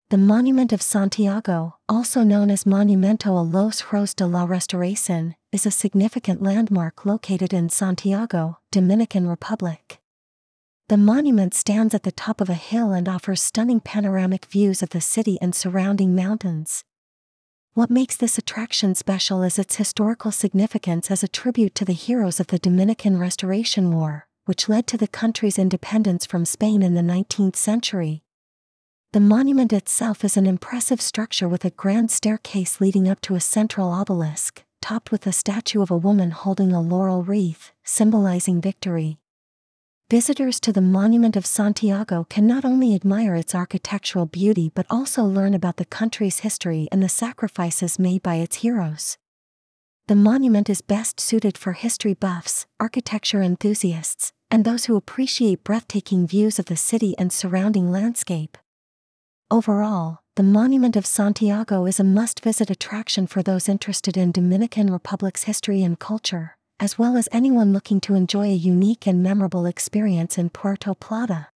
The Monument of Santiago, also known as Monumento a los Hijos de la Restauración, is a significant landmark located in Santiago, Dominican Republic. The monument stands at the top of a hill and offers stunning panoramic views of the city and surrounding mountains. What makes this attraction special is its historical significance as a tribute to the heroes of the Dominican Restoration War, which led to the country's independence from Spain in the 19th century. The monument itself is an impressive structure with a grand staircase leading up to a central obelisk, topped with a statue of a woman holding a laurel wreath, symbolizing victory. Visitors to the Monument of Santiago can not only admire its architectural beauty but also learn about the country's history and the sacrifices made by its heroes. The monument is best suited for history buffs, architecture enthusiasts, and those who appreciate breathtaking views of the city and surrounding landscape. Overall, the Monument of Santiago is a must-visit attraction for those interested in Dominican Republic's history and culture, as well as anyone looking to enjoy a unique and memorable experience in Puerto Plata.